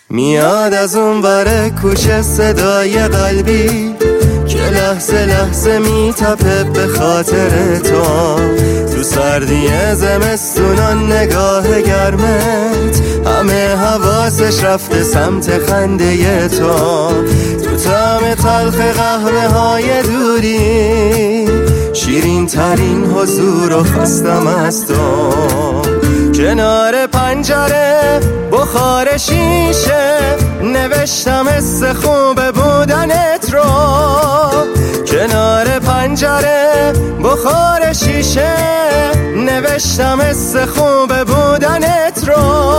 میاد از اون ور کوچه صدای قلبی که لحظه لحظه میتپه به خاطر تو سردی زمستونان نگاه گرمت همه حواسش رفته سمت خنده تو طعم تلخ قهوه های دوری شیرین ترین حضور و خستم از تو کنار پنجره بخار شیشه نوشتم حس خوب بودنت رو کنار پنجره بخار شیشه نوشتم حس خوب بودنت رو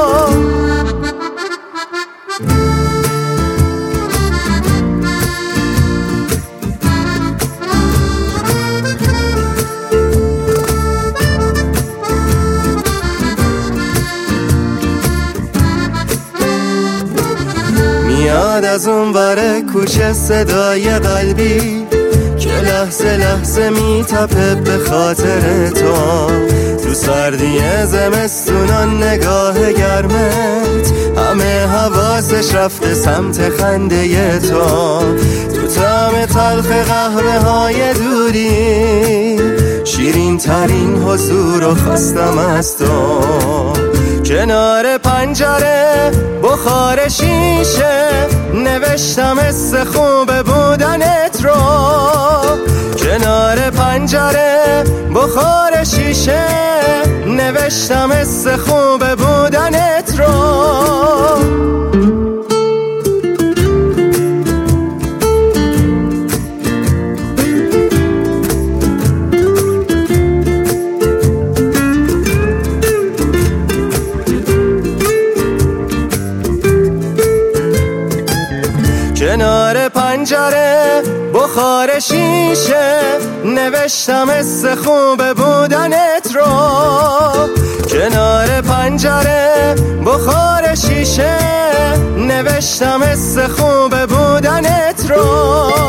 میاد از اون ور کوچه صدای قلبی که لحظه لحظه میتپه به خاطر تو سردی زمستونان نگاه گرمت همه حواسش رفته سمت خنده تو طعم تلخ قهوه های دوری شیرین ترین حضور و خستم از تو کنار پنجره بخار شیشه نوشتم حس خوب بودنت رو کنار پنجره بخار شیشه نوشتم حس خوب بودنت رو کنار پنجره بخار شیشه نوشتم حس خوب بودنت رو کنار پنجره بخار شیشه نوشتم حس خوب بودنت رو